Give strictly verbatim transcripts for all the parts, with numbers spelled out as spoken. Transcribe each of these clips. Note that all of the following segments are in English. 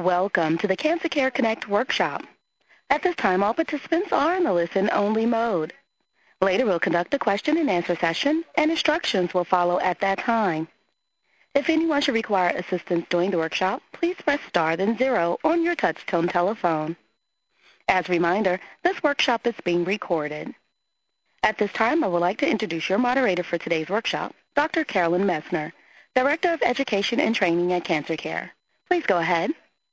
Welcome to the Cancer Care Connect workshop. At this time, all participants are in the listen-only mode. Later, we'll conduct a question-and-answer session, and instructions will follow at that time. If anyone should require assistance during the workshop, please press star then zero on your touch-tone telephone. As a reminder, this workshop is being recorded. At this time, I would like to introduce your moderator for today's workshop, Doctor Carolyn Messner, Director of Education and Training at Cancer Care. Please go ahead.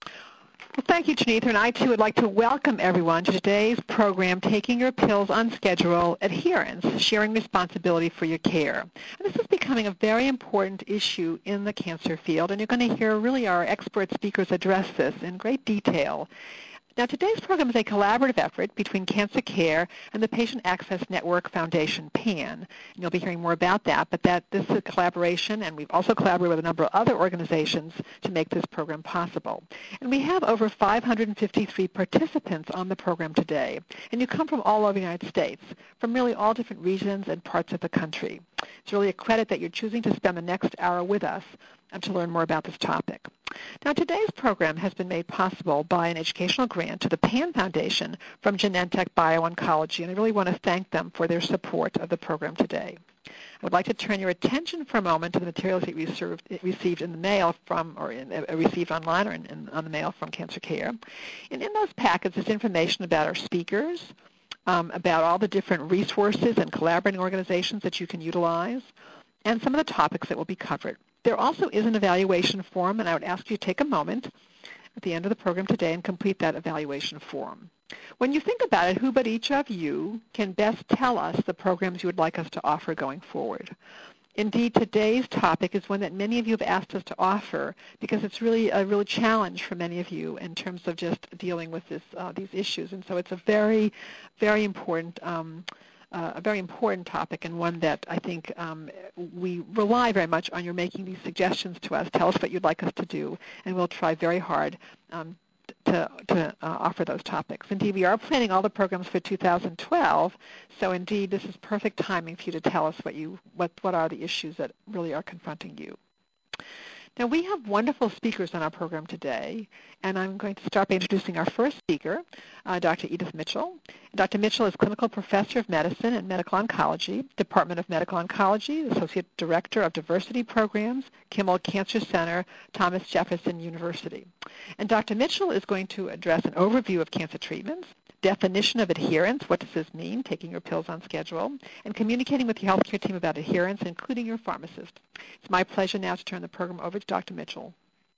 Well, thank you, Janitha, and I, too, would like to welcome everyone to today's program, Taking Your Pills on Schedule, Adherence, Sharing Responsibility for Your Care. And this is becoming a very important issue in the cancer field, and you're going to hear really our expert speakers address this in great detail. Now, today's program is a collaborative effort between Cancer Care and the Patient Access Network Foundation, PAN. And you'll be hearing more about that, but that this is a collaboration, and we've also collaborated with a number of other organizations to make this program possible. And we have over five hundred fifty-three participants on the program today, and you come from all over the United States, from really all different regions and parts of the country. It's really a credit that you're choosing to spend the next hour with us and to learn more about this topic. Now, today's program has been made possible by an educational grant to the PAN Foundation from Genentech Bio-Oncology, and I really want to thank them for their support of the program today. I would like to turn your attention for a moment to the materials that you received, received in the mail from, or in, uh, received online or in, in, on the mail from Cancer Care. And in those packets is information about our speakers, um, about all the different resources and collaborating organizations that you can utilize, and some of the topics that will be covered. There also is an evaluation form, and I would ask you to take a moment at the end of the program today and complete that evaluation form. When you think about it, who but each of you can best tell us the programs you would like us to offer going forward? Indeed, today's topic is one that many of you have asked us to offer because it's really a real challenge for many of you in terms of just dealing with this, uh, these issues. And so it's a very, very important um, Uh, a very important topic, and one that I think um, we rely very much on your making these suggestions to us. Tell us what you'd like us to do, and we'll try very hard um, to, to uh, offer those topics. Indeed, we are planning all the programs for two thousand twelve, so indeed this is perfect timing for you to tell us what, you, what, what are the issues that really are confronting you. Now, we have wonderful speakers on our program today, and I'm going to start by introducing our first speaker, uh, Doctor Edith Mitchell. Doctor Mitchell is Clinical Professor of Medicine and Medical Oncology, Department of Medical Oncology, Associate Director of Diversity Programs, Kimmel Cancer Center, Thomas Jefferson University. And Doctor Mitchell is going to address an overview of cancer treatments, definition of adherence, what does this mean, taking your pills on schedule, and communicating with your healthcare team about adherence, including your pharmacist. It's my pleasure now to turn the program over to Doctor Mitchell.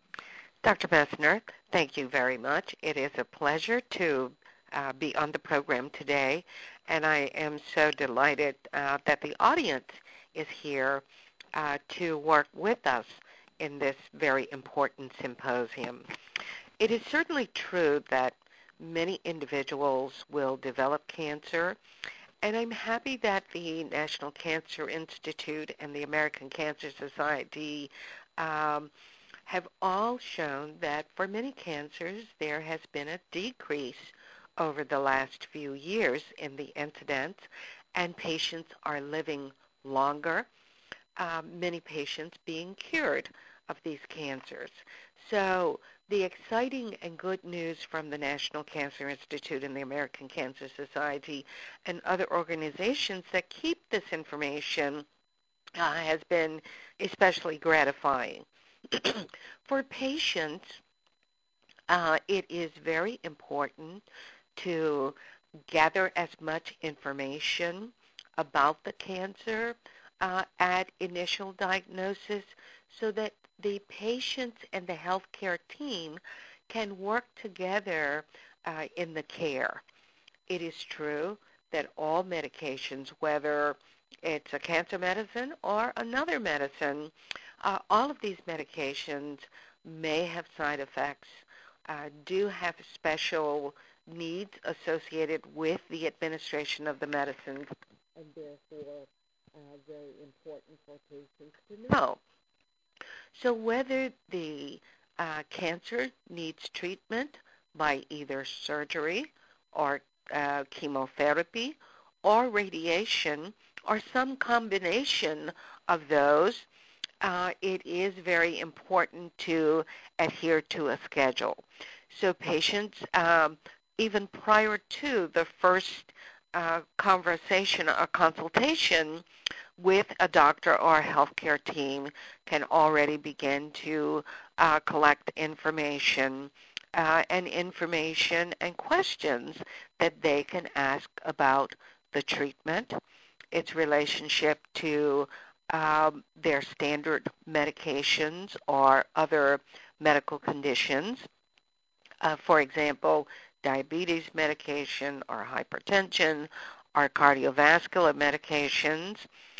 Doctor Messner, thank you very much. It is a pleasure to uh, be on the program today, and I am so delighted uh, that the audience is here uh, to work with us in this very important symposium. It is certainly true that many individuals will develop cancer, and I'm happy that the National Cancer Institute and the American Cancer Society um, have all shown that for many cancers there has been a decrease over the last few years in the incidence, and patients are living longer, uh, many patients being cured of these cancers. So the exciting and good news from the National Cancer Institute and the American Cancer Society and other organizations that keep this information uh, has been especially gratifying. For patients, uh, it is very important to gather as much information about the cancer uh, at initial diagnosis so that the patients and the healthcare team can work together uh, in the care. It is true that all medications, whether it's a cancer medicine or another medicine, uh, all of these medications may have side effects, uh, do have special needs associated with the administration of the medicines, and therefore uh, very important for patients to know. So whether the uh, cancer needs treatment by either surgery or uh, chemotherapy or radiation or some combination of those, uh, it is very important to adhere to a schedule. So patients, um, even prior to the first uh, conversation or consultation with a doctor or a healthcare team, can already begin to uh, collect information uh, and information and questions that they can ask about the treatment, its relationship to um, their standard medications or other medical conditions. Uh, for example, diabetes medication or hypertension or cardiovascular medications.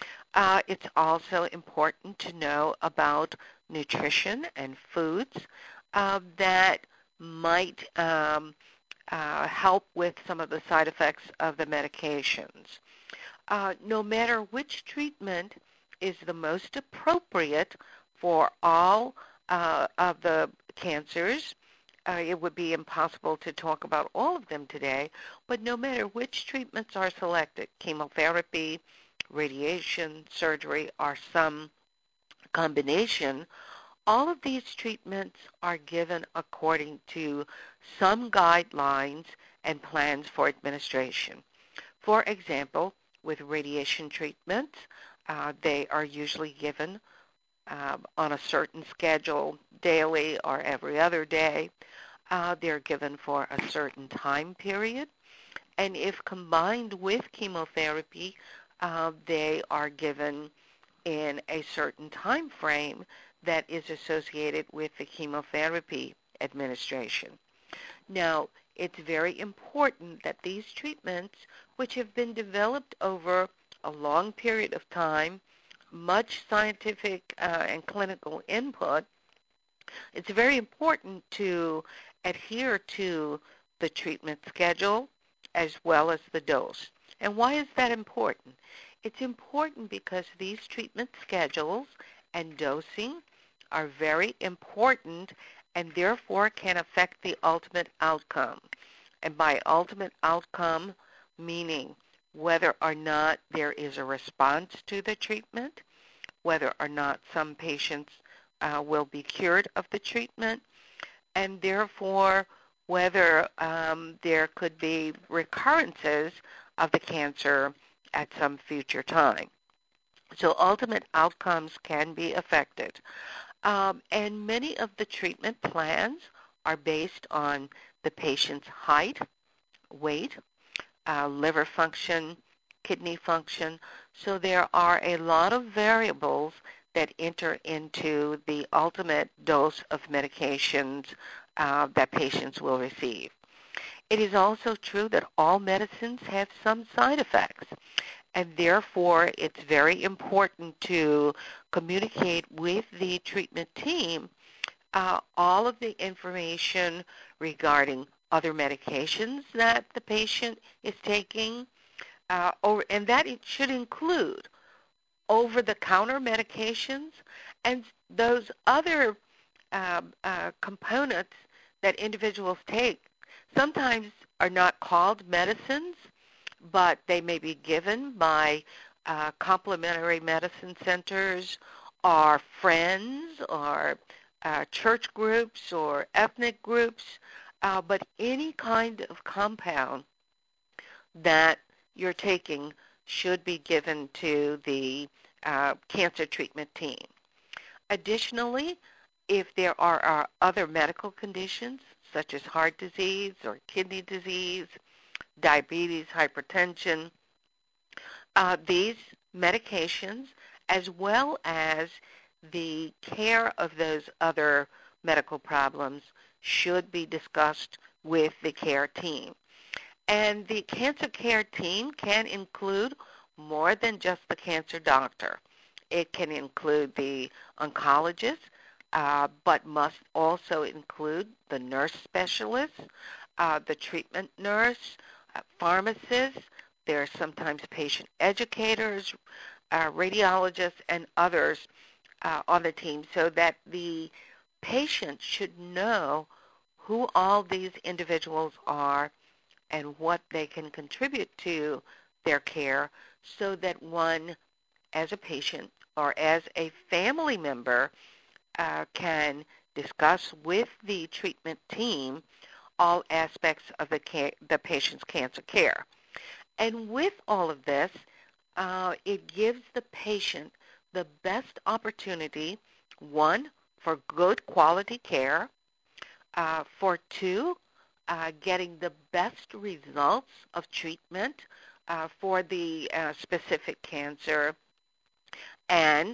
Uh, it's also important to know about nutrition and foods uh, that might um, uh, help with some of the side effects of the medications. Uh, no matter which treatment is the most appropriate for all uh, of the cancers, uh, it would be impossible to talk about all of them today, but no matter which treatments are selected, chemotherapy, radiation, surgery, or some combination, all of these treatments are given according to some guidelines and plans for administration. For example, with radiation treatments, uh, they are usually given uh, on a certain schedule, daily or every other day. Uh, they're given for a certain time period. And if combined with chemotherapy, uh, they are given in a certain time frame that is associated with the chemotherapy administration. Now, it's very important that these treatments, which have been developed over a long period of time, much scientific uh, and clinical input, it's very important to adhere to the treatment schedule as well as the dose. And why is that important? It's important because these treatment schedules and dosing are very important and therefore can affect the ultimate outcome. And by ultimate outcome, meaning whether or not there is a response to the treatment, whether or not some patients uh, will be cured of the treatment, and therefore whether um, there could be recurrences of the cancer at some future time. So ultimate outcomes can be affected. Um, and many of the treatment plans are based on the patient's height, weight, uh, liver function, kidney function. So there are a lot of variables that enter into the ultimate dose of medications uh, that patients will receive. It is also true that all medicines have some side effects, and therefore it's very important to communicate with the treatment team uh, all of the information regarding other medications that the patient is taking, uh, or, and that it should include over-the-counter medications and those other uh, uh, components that individuals take sometimes are not called medicines, but they may be given by uh, complementary medicine centers or friends or uh, church groups or ethnic groups, uh, but any kind of compound that you're taking should be given to the uh, cancer treatment team. Additionally, if there are, are other medical conditions such as heart disease or kidney disease, diabetes, hypertension, uh, these medications as well as the care of those other medical problems should be discussed with the care team. And the cancer care team can include more than just the cancer doctor. It can include the oncologist, uh, but must also include the nurse specialist, uh, the treatment nurse, uh, pharmacists. There are sometimes patient educators, uh, radiologists, and others uh, on the team so that the patient should know who all these individuals are and what they can contribute to their care so that one, as a patient, or as a family member uh, can discuss with the treatment team all aspects of the, ca- the patient's cancer care. And with all of this, uh, it gives the patient the best opportunity, one, for good quality care, uh, for two, uh, getting the best results of treatment uh, for the uh, specific cancer, and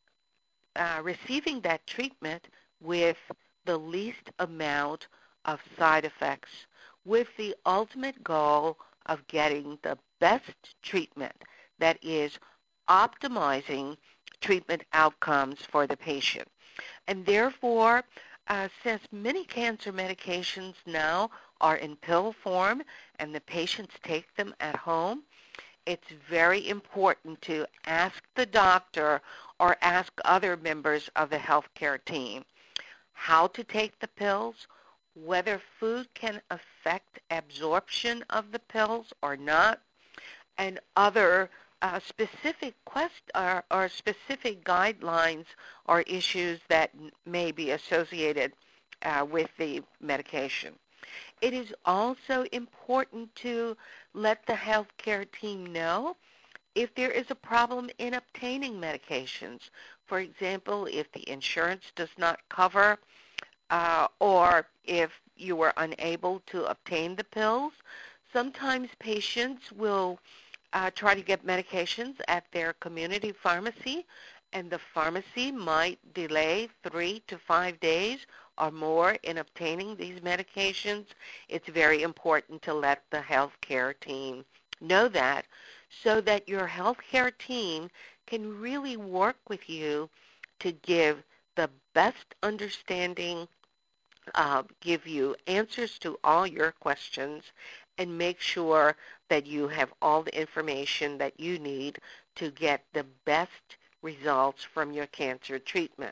uh, receiving that treatment with the least amount of side effects, with the ultimate goal of getting the best treatment that is optimizing treatment outcomes for the patient. And therefore, uh, since many cancer medications now are in pill form and the patients take them at home, it's very important to ask the doctor or ask other members of the healthcare team how to take the pills, whether food can affect absorption of the pills or not, and other uh, specific quest or, or specific guidelines or issues that may be associated uh, with the medication. It is also important to let the healthcare team know if there is a problem in obtaining medications. For example, if the insurance does not cover uh, or if you were unable to obtain the pills, sometimes patients will uh, try to get medications at their community pharmacy, and the pharmacy might delay three to five days or more in obtaining these medications. It's very important to let the healthcare team know that, so that your healthcare team can really work with you to give the best understanding, uh, give you answers to all your questions, and make sure that you have all the information that you need to get the best results from your cancer treatment.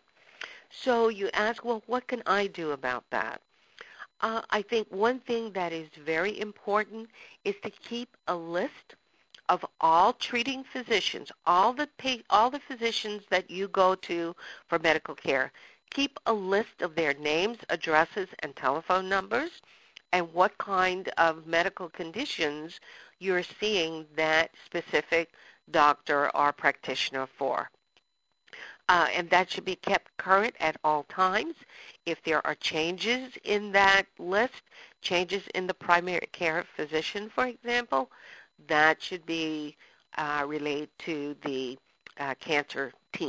So you ask, well, what can I do about that? Uh, I think one thing that is very important is to keep a list of all treating physicians, all the pa- all the physicians that you go to for medical care. Keep a list of their names, addresses, and telephone numbers, and what kind of medical conditions you're seeing that specific doctor or practitioner for. Uh, and that should be kept current at all times. If there are changes in that list, changes in the primary care physician, for example, that should be uh, relayed to the uh, cancer team.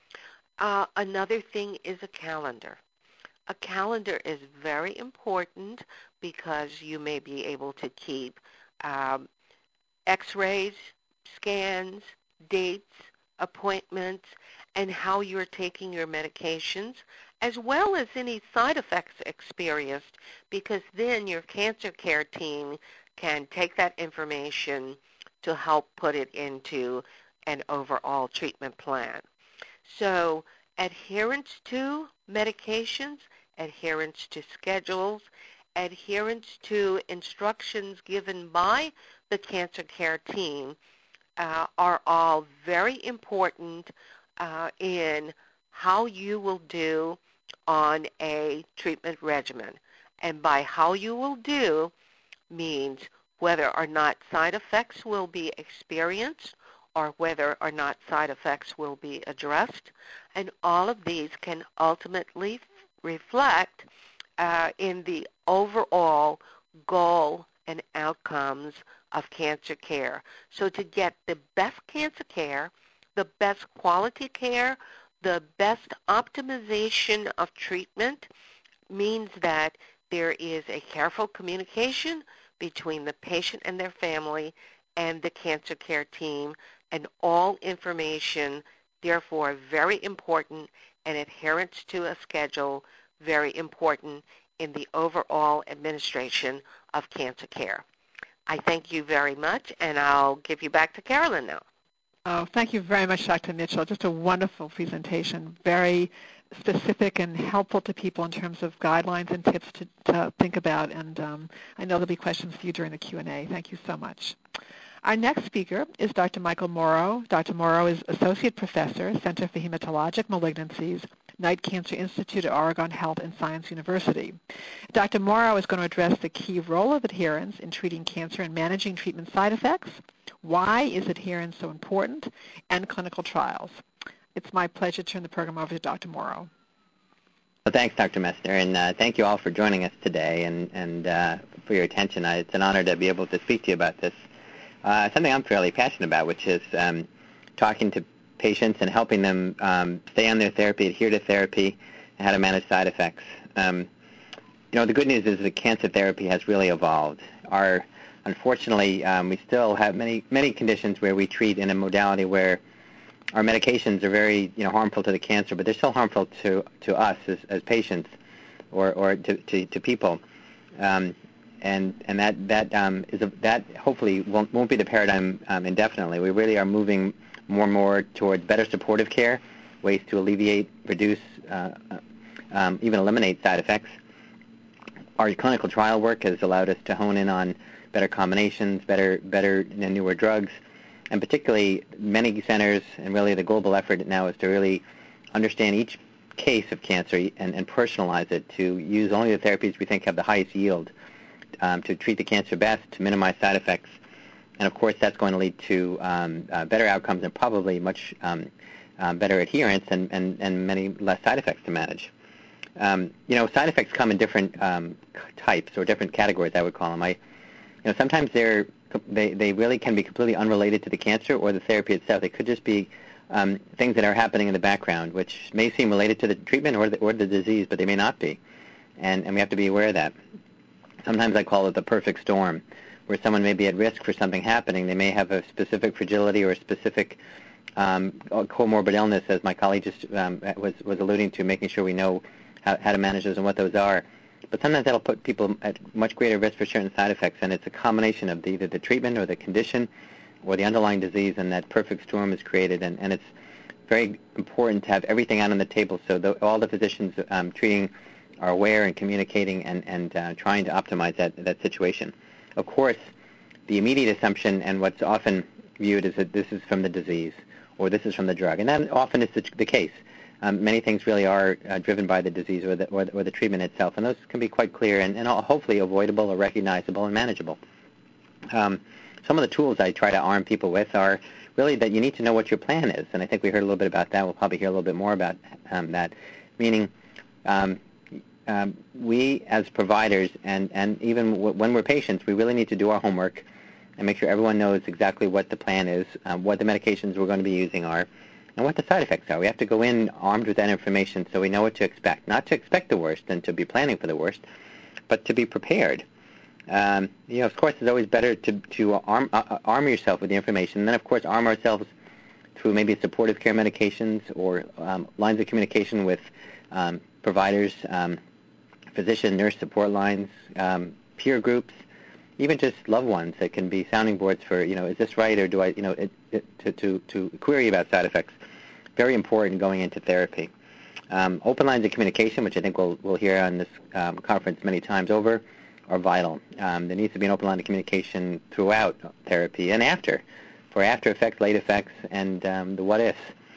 Uh, another thing is a calendar. A calendar is very important because you may be able to keep um, x-rays, scans, dates, appointments, and how you're taking your medications, as well as any side effects experienced, because then your cancer care team can take that information to help put it into an overall treatment plan. So adherence to medications, adherence to schedules, adherence to instructions given by the cancer care team uh, are all very important uh, in how you will do on a treatment regimen. And by how you will do means whether or not side effects will be experienced or whether or not side effects will be addressed. And all of these can ultimately reflect uh, in the overall goal and outcomes of cancer care. So to get the best cancer care, the best quality care, the best optimization of treatment means that there is a careful communication between the patient and their family and the cancer care team, and all information, therefore, very important, and adherence to a schedule, very important in the overall administration of cancer care. I thank you very much, and I'll give you back to Carolyn now. Oh, thank you very much, Doctor Mitchell. Just a wonderful presentation, very specific and helpful to people in terms of guidelines and tips to, to think about. And um, I know there'll be questions for you during the Q and A. Thank you so much. Our next speaker is Doctor Michael Morrow. Doctor Morrow is Associate Professor, Center for Hematologic Malignancies, Knight Cancer Institute at Oregon Health and Science University. Doctor Morrow is going to address the key role of adherence in treating cancer and managing treatment side effects, why is adherence so important, and clinical trials. It's my pleasure to turn the program over to Doctor Morrow. Well, thanks, Doctor Messner, and uh, thank you all for joining us today and, and uh, for your attention. Uh, it's an honor to be able to speak to you about this. Uh, something I'm fairly passionate about, which is um, talking to patients and helping them um, stay on their therapy, adhere to therapy, and how to manage side effects. Um, you know, the good news is that cancer therapy has really evolved. Our, unfortunately, um, we still have many many conditions where we treat in a modality where our medications are very, you know, harmful to the cancer, but they're still harmful to, to us as, as patients or, or to, to, to people. Um, and and that that um, is a, that hopefully won't, won't be the paradigm um, indefinitely. We really are moving more and more towards better supportive care, ways to alleviate, reduce, uh, um, even eliminate side effects. Our clinical trial work has allowed us to hone in on better combinations, better, better you know, newer drugs, and particularly many centers, and really the global effort now is to really understand each case of cancer and, and personalize it to use only the therapies we think have the highest yield um, to treat the cancer best, to minimize side effects. And of course, that's going to lead to um, uh, better outcomes and probably much um, um, better adherence and, and, and many less side effects to manage. Um, you know, side effects come in different um, types or different categories, I would call them. I, you know, sometimes they're They, they really can be completely unrelated to the cancer or the therapy itself. They could just be um, things that are happening in the background, which may seem related to the treatment or the, or the disease, but they may not be. And, and we have to be aware of that. Sometimes I call it the perfect storm, where someone may be at risk for something happening. They may have a specific fragility or a specific um, comorbid illness, as my colleague just um, was, was alluding to, making sure we know how, how to manage those and what those are. But sometimes that'll put people at much greater risk for certain side effects, and it's a combination of the, either the treatment or the condition or the underlying disease, and that perfect storm is created. And, and it's very important to have everything out on the table so the, all the physicians um, treating are aware and communicating and, and uh, trying to optimize that, that situation. Of course, the immediate assumption and what's often viewed is that this is from the disease or this is from the drug, and that often is the, the case. Um, many things really are uh, driven by the disease or the, or, the, or the treatment itself, and those can be quite clear and, and hopefully avoidable or recognizable and manageable. Um, some of the tools I try to arm people with are really that you need to know what your plan is, and I think we heard a little bit about that. We'll probably hear a little bit more about um, that, meaning um, um, we as providers and, and even w- when we're patients, we really need to do our homework and make sure everyone knows exactly what the plan is, um, what the medications we're going to be using are, and what the side effects are. We have to go in armed with that information so we know what to expect. Not to expect the worst and to be planning for the worst, but to be prepared. Um, you know, of course, it's always better to, to arm, uh, arm yourself with the information, and then, of course, arm ourselves through maybe supportive care medications or um, lines of communication with um, providers, um, physician, nurse support lines, um, peer groups, even just loved ones that can be sounding boards for, you know, is this right or do I, you know, it, it, to, to, to query about side effects. Very important going into therapy. Um, open lines of communication, which I think we'll, we'll hear on this um, conference many times over, are vital. Um, there needs to be an open line of communication throughout therapy and after, for after effects, late effects, and um, the what ifs.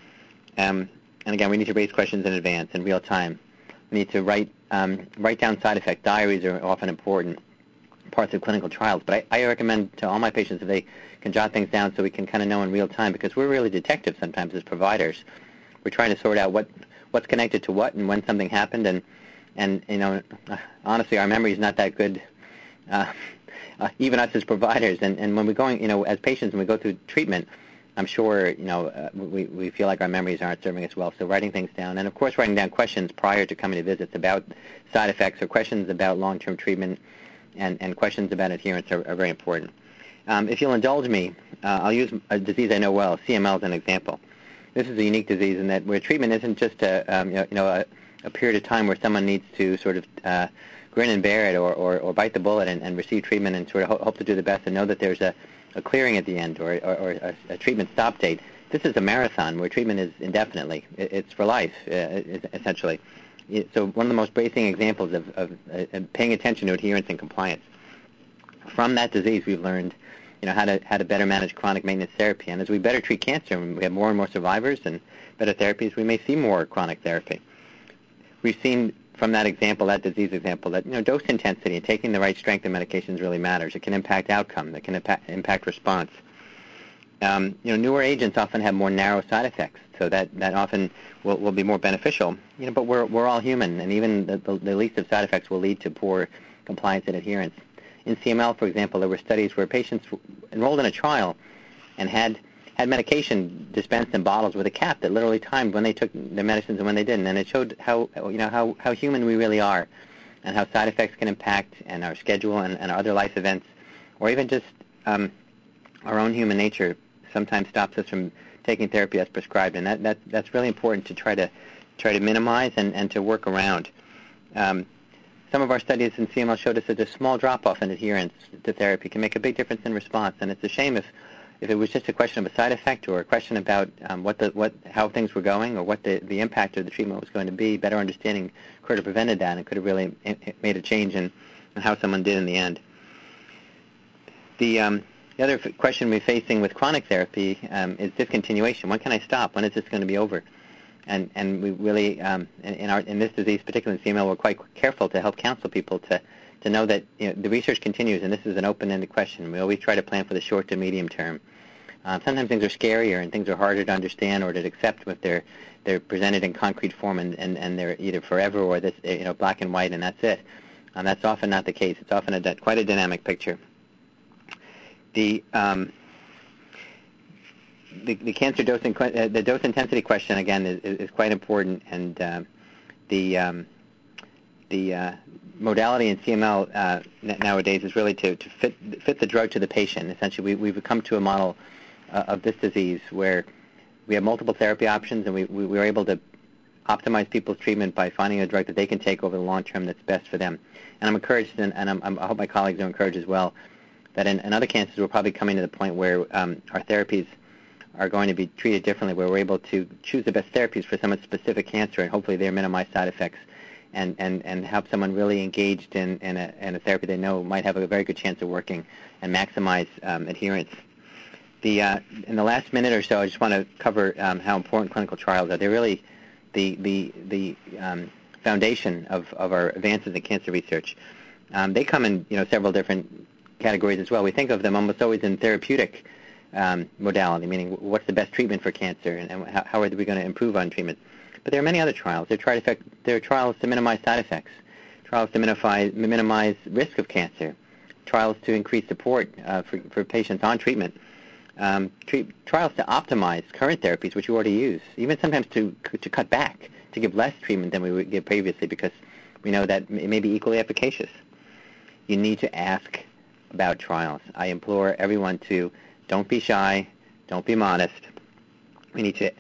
Um, and again, we need to raise questions in advance, in real time. We need to write, um, write down side effect diaries are often important parts of clinical trials, but I, I recommend to all my patients if they can jot things down so we can kind of know in real time, because we're really detectives sometimes as providers. We're trying to sort out what what's connected to what and when something happened, and and you know, honestly, our memory is not that good, uh, uh, even us as providers. And and when we're going, you know, as patients, when we go through treatment, I'm sure you know uh, we we feel like our memories aren't serving us well. So writing things down, and of course, writing down questions prior to coming to visits about side effects or questions about long-term treatment. And, and questions about adherence are, are very important. Um, if you'll indulge me, uh, I'll use a disease I know well, C M L, as an example. This is a unique disease in that where treatment isn't just a, um, you know, you know a, a period of time where someone needs to sort of uh, grin and bear it or, or, or bite the bullet and, and receive treatment and sort of ho- hope to do the best and know that there's a, a clearing at the end or, or, or a, a treatment stop date. This is a marathon where treatment is indefinitely. It, it's for life, uh, essentially. So one of the most basic examples of, of uh, paying attention to adherence and compliance. From that disease, we've learned you know, how to how to better manage chronic maintenance therapy. And as we better treat cancer, and we have more and more survivors and better therapies, we may see more chronic therapy. We've seen from that example, that disease example, that you know dose intensity and taking the right strength of medications really matters. It can impact outcome. It can impact, impact response. Um, you know, newer agents often have more narrow side effects, so that, that often will, will be more beneficial. You know, but we're we're all human, and even the, the, the least of side effects will lead to poor compliance and adherence. In C M L, for example, there were studies where patients enrolled in a trial and had had medication dispensed in bottles with a cap that literally timed when they took their medicines and when they didn't, and it showed how you know how, how human we really are, and how side effects can impact and our schedule and, and our other life events, or even just um, our own human nature sometimes stops us from taking therapy as prescribed, and that, that that's really important to try to try to minimize and, and to work around. Um, some of our studies in C M L showed us that a small drop-off in adherence to therapy can make a big difference in response, and it's a shame if If it was just a question of a side effect or a question about um, what the what how things were going or what the, the impact of the treatment was going to be, better understanding could have prevented that and could have really made a change in, in how someone did in the end. The, um, the other question we're facing with chronic therapy um, is discontinuation. When can I stop? When is this going to be over? And and we really, um, in, in, our, in this disease, particularly in C M L, we're quite careful to help counsel people to to know that you know, the research continues, and this is an open-ended question. We always try to plan for the short to medium term. Um, sometimes things are scarier and things are harder to understand or to accept if they're they're presented in concrete form and, and, and they're either forever or this you know black and white and that's it. Um, that's often not the case. It's often a, quite a dynamic picture. The um, the, the cancer dose in, uh, the dose intensity question again is, is quite important, and uh, the um, the uh, modality in C M L uh, nowadays is really to, to fit fit the drug to the patient. Essentially, we, we've come to a model uh, of this disease where we have multiple therapy options, and we, we we're able to optimize people's treatment by finding a drug that they can take over the long term that's best for them. And I'm encouraged, and, and I'm, I'm, I hope my colleagues are encouraged as well, that in, in other cancers we're probably coming to the point where um, our therapies are going to be treated differently, where we're able to choose the best therapies for some specific cancer, and hopefully they minimize side effects. And, and, and help someone really engaged in, in, a, in a therapy they know might have a very good chance of working and maximize um, adherence. The, uh, in the last minute or so, I just want to cover um, how important clinical trials are. They're really the, the, the um, foundation of, of our advances in cancer research. Um, they come in you know, several different categories as well. We think of them almost always in therapeutic um, modality, meaning what's the best treatment for cancer and, and how, how are we going to improve on treatment. But there are many other trials. There are, effect, there are trials to minimize side effects, trials to minimize, minimize risk of cancer, trials to increase support uh, for, for patients on treatment, um, treat, trials to optimize current therapies, which you already use, even sometimes to, to cut back, to give less treatment than we would give previously because we know that it may be equally efficacious. You need to ask about trials. I implore everyone to don't be shy, don't be modest. We need to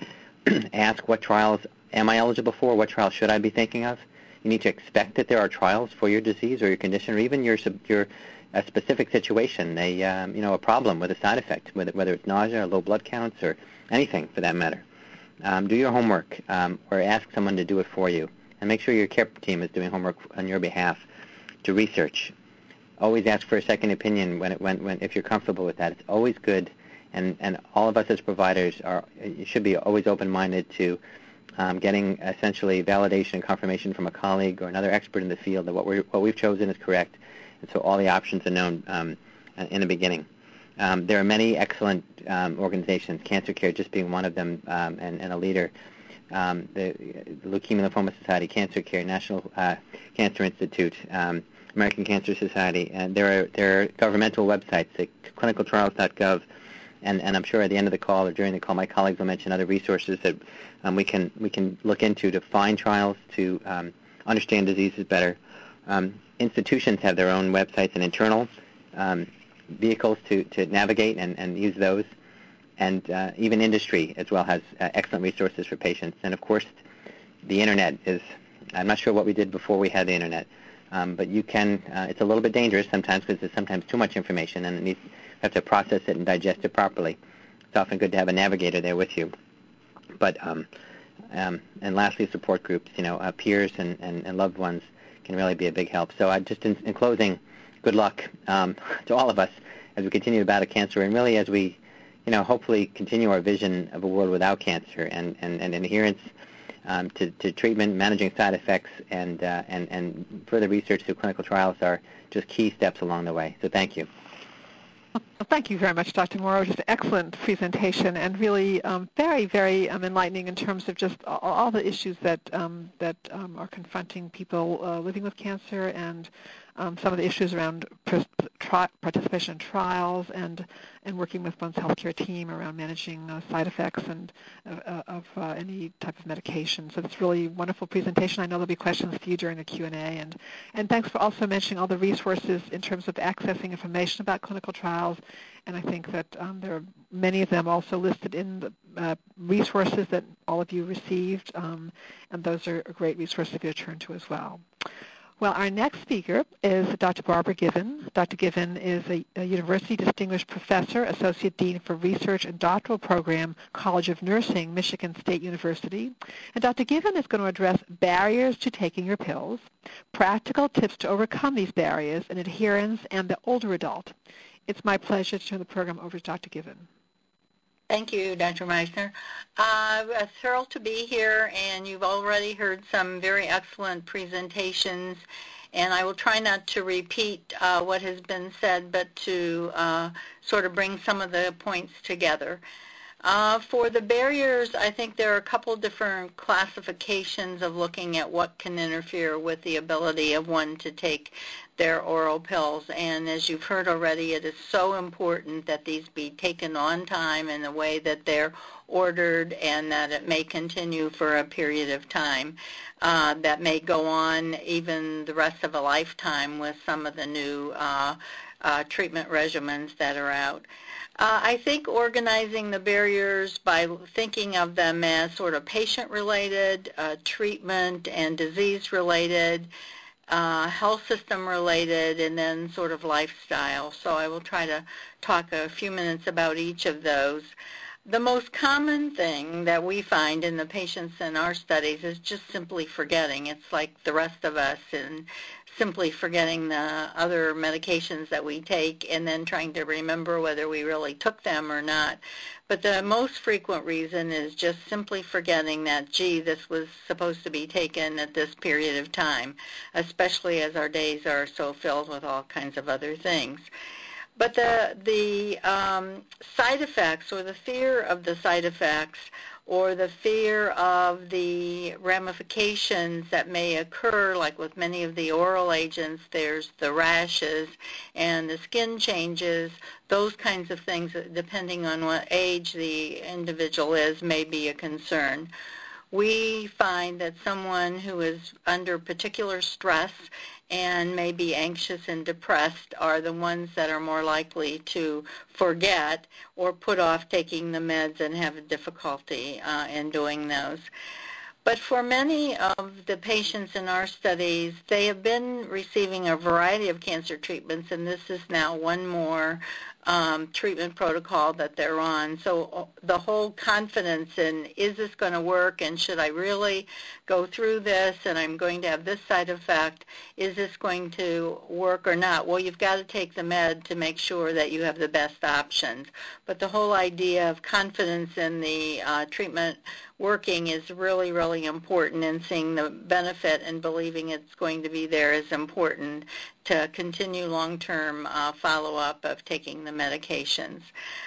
ask what trials am I eligible for? What trials should I be thinking of? You need to expect that there are trials for your disease or your condition or even your your a specific situation, a um, you know a problem with a side effect, whether, whether it's nausea or low blood counts or anything for that matter. Um, do your homework um, or ask someone to do it for you, and make sure your care team is doing homework on your behalf to research. Always ask for a second opinion when it when, when if you're comfortable with that. It's always good, and and all of us as providers are you should be always open-minded to Um, getting essentially validation and confirmation from a colleague or another expert in the field that what, we're, what we've chosen is correct, and so all the options are known um, in the beginning. Um, there are many excellent um, organizations, Cancer Care just being one of them, um, and, and a leader. Um, the, the Leukemia Lymphoma Society, Cancer Care, National uh, Cancer Institute, um, American Cancer Society, and there are there are governmental websites like clinical trials dot gov. And, and I'm sure at the end of the call or during the call, my colleagues will mention other resources that um, we can we can look into to find trials, to um, understand diseases better. Um, institutions have their own websites and internal um, vehicles to, to navigate and, and use those. And uh, even industry as well has uh, excellent resources for patients. And of course, the internet is, I'm not sure what we did before we had the internet, um, but you can, uh, it's a little bit dangerous sometimes because there's sometimes too much information and it needs have to process it and digest it properly. It's often good to have a navigator there with you. But um, um, and lastly, support groups. You know, uh, peers and, and, and loved ones can really be a big help. So I just in, in closing, good luck um, to all of us as we continue to battle cancer, and really as we, you know, hopefully continue our vision of a world without cancer, and, and, and adherence um, to, to treatment, managing side effects, and, uh, and, and further research through clinical trials are just key steps along the way. So thank you. Well, thank you very much, Doctor Morrow. Just an excellent presentation, and really um, very, very um, enlightening in terms of just all, all the issues that um, that um, are confronting people uh, living with cancer, and um, some of the issues around tri- participation in trials, and and working with one's healthcare team around managing uh, side effects and uh, of uh, any type of medication. So it's really a wonderful presentation. I know there'll be questions for you during the Q and A, and and thanks for also mentioning all the resources in terms of accessing information about clinical trials. And I think that um, there are many of them also listed in the uh, resources that all of you received, um, and those are great resources for you to turn to as well. Well, our next speaker is Doctor Barbara Given. Doctor Given is a, a University Distinguished Professor, Associate Dean for Research and Doctoral Program, College of Nursing, Michigan State University. And Doctor Given is going to address barriers to taking your pills, practical tips to overcome these barriers in adherence and the older adult. It's my pleasure to turn the program over to Doctor Given. Thank you, Doctor Meissner. Uh, I'm thrilled to be here, and you've already heard some very excellent presentations, and I will try not to repeat uh, what has been said, but to uh, sort of bring some of the points together. Uh, for the barriers, I think there are a couple different classifications of looking at what can interfere with the ability of one to take their oral pills. And as you've heard already, it is so important that these be taken on time in the way that they're ordered, and that it may continue for a period of time. Uh, that may go on even the rest of a lifetime with some of the new uh, uh, treatment regimens that are out. Uh, I think organizing the barriers by thinking of them as sort of patient-related, uh, treatment and disease-related, uh, health system-related, and then sort of lifestyle. So I will try to talk a few minutes about each of those. The most common thing that we find in the patients in our studies is just simply forgetting. It's like the rest of us, and simply forgetting the other medications that we take and then trying to remember whether we really took them or not. But the most frequent reason is just simply forgetting that, gee, this was supposed to be taken at this period of time, especially as our days are so filled with all kinds of other things. But the, the um, side effects, or the fear of the side effects, or the fear of the ramifications that may occur, like with many of the oral agents, there's the rashes and the skin changes, those kinds of things, depending on what age the individual is, may be a concern. We find that someone who is under particular stress and may be anxious and depressed are the ones that are more likely to forget or put off taking the meds and have difficulty uh, in doing those. But for many of the patients in our studies, they have been receiving a variety of cancer treatments, and this is now one more um, treatment protocol that they're on. So the whole confidence in, is this going to work, and should I really go through this, and I'm going to have this side effect, is this going to work or not? Well, you've got to take the med to make sure that you have the best options. But the whole idea of confidence in the uh, treatment working is really, really important, and seeing the benefit and believing it's going to be there is important to continue long-term uh, follow-up of taking the medications.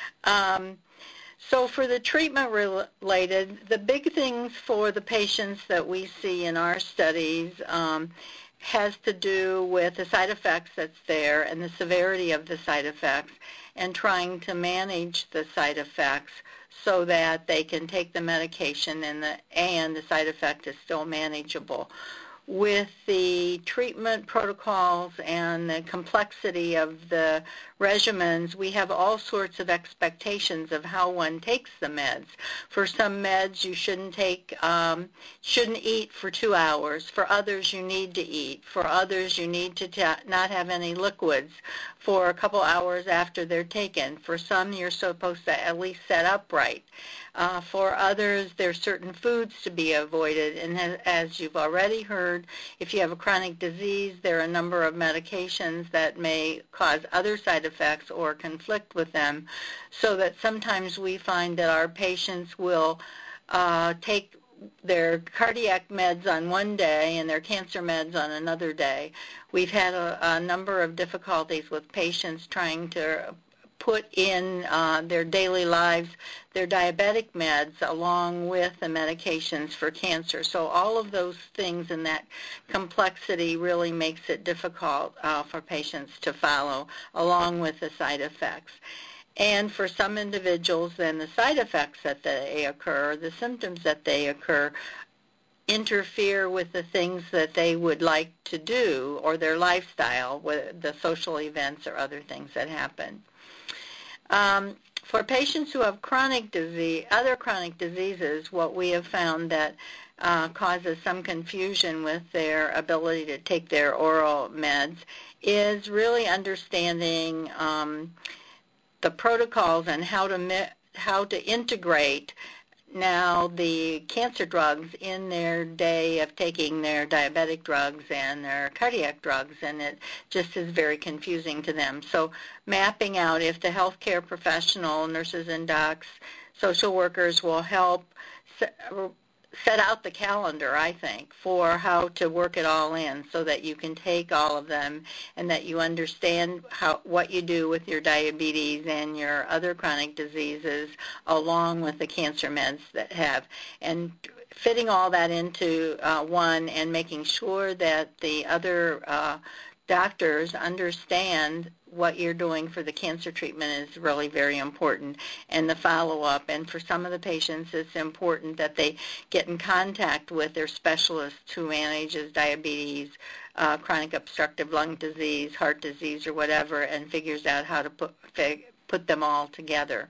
Um, so for the treatment-related, the big things for the patients that we see in our studies um, has to do with the side effects that's there and the severity of the side effects, and trying to manage the side effects so that they can take the medication and the, and the side effect is still manageable. With the treatment protocols and the complexity of the regimens, we have all sorts of expectations of how one takes the meds. For some meds, you shouldn't take, um, shouldn't eat for two hours. For others, you need to eat. For others, you need to ta- not have any liquids for a couple hours after they're taken. For some, you're supposed to at least sit upright. Uh, for others, there are certain foods to be avoided, and as, as you've already heard, if you have a chronic disease, there are a number of medications that may cause other side effects or conflict with them, so that sometimes we find that our patients will uh, take their cardiac meds on one day and their cancer meds on another day. We've had a, a number of difficulties with patients trying to put in uh, their daily lives their diabetic meds along with the medications for cancer. So all of those things and that complexity really makes it difficult uh, for patients to follow, along with the side effects. And for some individuals, then the side effects that they occur, the symptoms that they occur, interfere with the things that they would like to do or their lifestyle, the social events or other things that happen. Um, for patients who have chronic disease, other chronic diseases, what we have found that uh, causes some confusion with their ability to take their oral meds is really understanding um, the protocols and how to how to integrate now the cancer drugs in their day of taking their diabetic drugs and their cardiac drugs, and it just is very confusing to them. So mapping out if the healthcare professional, nurses and docs, social workers will help set out the calendar, I think, for how to work it all in so that you can take all of them and that you understand how what you do with your diabetes and your other chronic diseases along with the cancer meds that have. And fitting all that into uh, one and making sure that the other uh, doctors understand what you're doing for the cancer treatment is really very important, and the follow-up. And for some of the patients, it's important that they get in contact with their specialist who manages diabetes, uh, chronic obstructive lung disease, heart disease, or whatever, and figures out how to put, put them all together.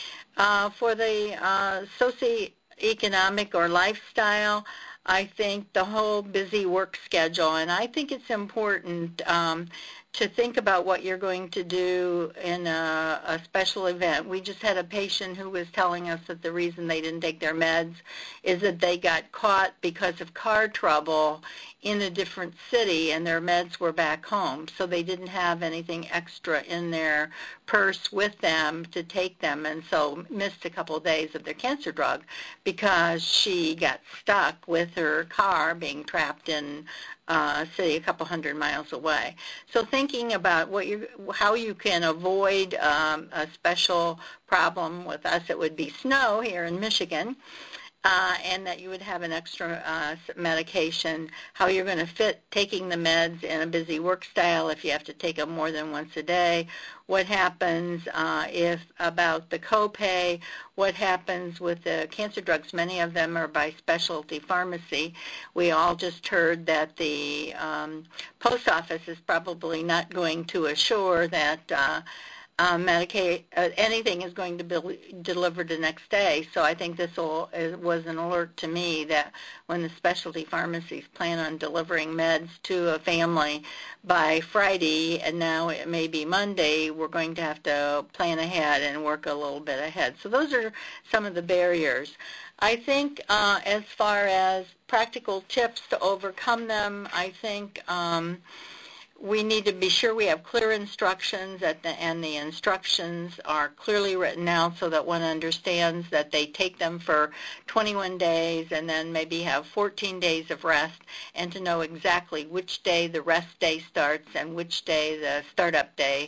Uh, for the uh, socioeconomic or lifestyle, I think the whole busy work schedule, and I think it's important um, to think about what you're going to do in a, a special event. We just had a patient who was telling us that the reason they didn't take their meds is that they got caught because of car trouble in a different city and their meds were back home, so they didn't have anything extra in their purse with them to take them, and so missed a couple of days of their cancer drug because she got stuck with her car being trapped in uh, a city a couple hundred miles away. So thinking about what you, how you can avoid um, a special problem. With us, it would be snow here in Michigan. Uh, and that you would have an extra uh, medication, how you're going to fit taking the meds in a busy work style if you have to take them more than once a day, what happens uh, if about the copay, what happens with the cancer drugs. Many of them are by specialty pharmacy. We all just heard that the um, post office is probably not going to assure that uh, Uh, Medicaid, uh, anything is going to be delivered the next day. So I think this will, uh, was an alert to me that when the specialty pharmacies plan on delivering meds to a family by Friday, and now it may be Monday, we're going to have to plan ahead and work a little bit ahead. So those are some of the barriers. I think uh, as far as practical tips to overcome them, I think um, we need to be sure we have clear instructions at the, and the instructions are clearly written out so that one understands that they take them for twenty-one days and then maybe have fourteen days of rest, and to know exactly which day the rest day starts and which day the startup day.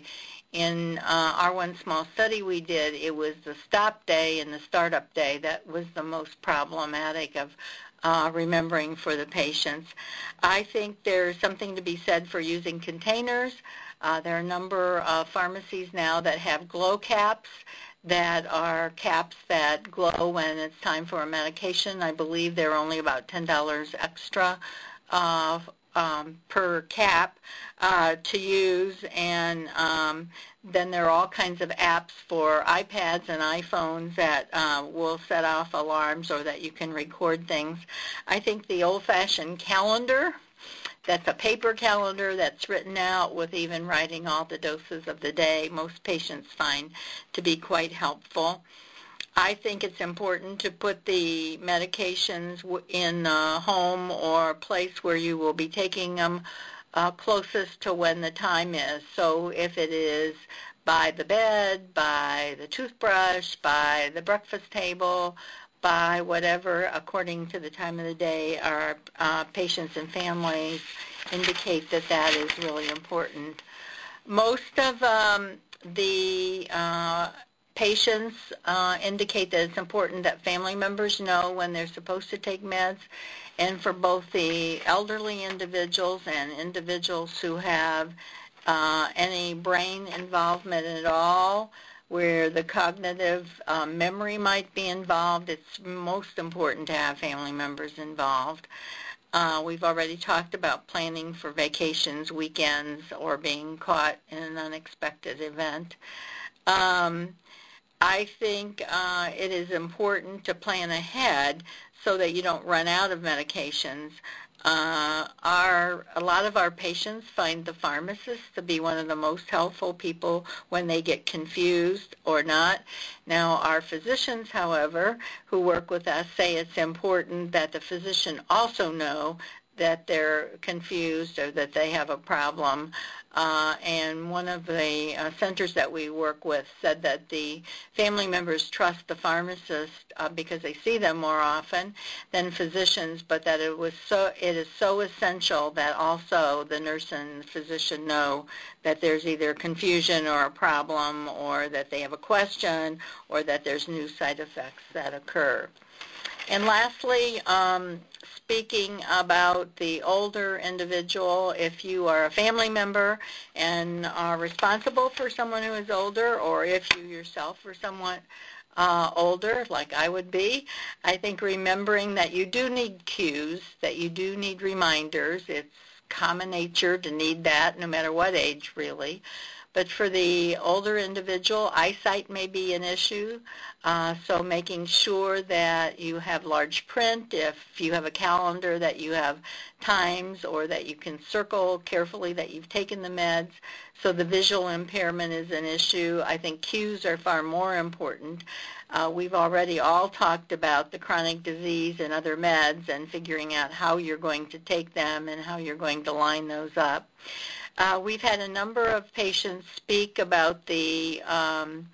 In uh, our one small study we did, it was the stop day and the startup day that was the most problematic of Uh, remembering for the patients. I think there's something to be said for using containers. Uh, there are a number of pharmacies now that have glow caps that are caps that glow when it's time for a medication. I believe they're only about ten dollars extra uh, um, per cap uh, to use, and um, then there are all kinds of apps for iPads and iPhones that uh, will set off alarms or that you can record things. I think the old-fashioned calendar, that's a paper calendar that's written out with even writing all the doses of the day, most patients find to be quite helpful. I think it's important to put the medications in a home or a place where you will be taking them uh, closest to when the time is. So if it is by the bed, by the toothbrush, by the breakfast table, by whatever, according to the time of the day, our uh, patients and families indicate that that is really important. Most of um, the uh, patients uh, indicate that it's important that family members know when they're supposed to take meds, and for both the elderly individuals and individuals who have uh, any brain involvement at all, where the cognitive uh, memory might be involved, it's most important to have family members involved. Uh, we've already talked about planning for vacations, weekends, or being caught in an unexpected event. Um, I think uh, it is important to plan ahead so that you don't run out of medications. Uh, our, a lot of our patients find the pharmacist to be one of the most helpful people when they get confused or not. Now, our physicians, however, who work with us say it's important that the physician also know that they're confused or that they have a problem. Uh, and one of the uh, centers that we work with said that the family members trust the pharmacist uh, because they see them more often than physicians, but that it was so it is so essential that also the nurse and physician know that there's either confusion or a problem, or that they have a question, or that there's new side effects that occur. And lastly, um, speaking about the older individual, if you are a family member and are responsible for someone who is older, or if you yourself are somewhat uh, older, like I would be, I think remembering that you do need cues, that you do need reminders. It's common nature to need that no matter what age, really. But for the older individual, eyesight may be an issue, uh, so making sure that you have large print, if you have a calendar that you have times, or that you can circle carefully that you've taken the meds. So the visual impairment is an issue. I think cues are far more important. Uh, we've already all talked about the chronic disease and other meds and figuring out how you're going to take them and how you're going to line those up. Uh, we've had a number of patients speak about the um,